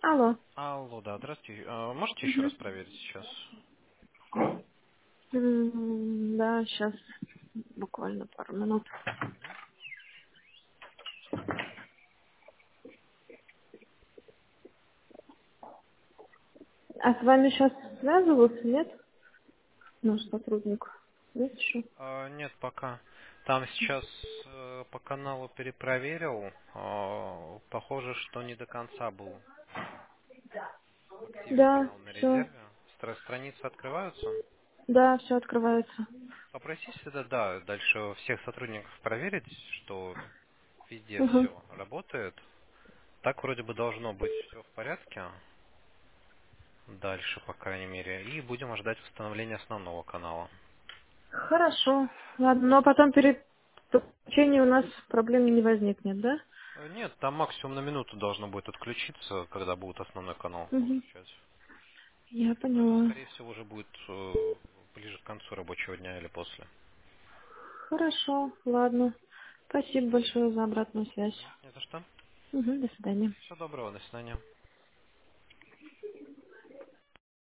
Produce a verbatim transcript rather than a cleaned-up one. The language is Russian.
Алло. Алло, да, здравствуйте. А, Можете еще раз Мгм. проверить сейчас? М, Да, сейчас буквально пару минут. А с вами сейчас связывался, нет? Наш сотрудник. Есть еще? А, нет, пока. Там сейчас э, по каналу перепроверил. А, похоже, что не до конца был активен Да, канал на все. резерве. Стра- страницы открываются. Да, все открывается. Попросите всегда, да, дальше всех сотрудников проверить, что везде Угу. все работает. Так вроде бы должно быть все в порядке. Дальше, по крайней мере. И будем ждать восстановления основного канала. Хорошо. Ладно, но потом перед подключением у нас проблем не возникнет, да? Э, Нет, там максимум на минуту должно будет отключиться, когда будет основной канал Угу. выключать. Я Но это, поняла. скорее всего, уже будет э, ближе к концу рабочего дня или после. Хорошо, ладно. Спасибо большое за обратную связь. Мгм. Не за что. Угу, до свидания. Всего доброго, до свидания.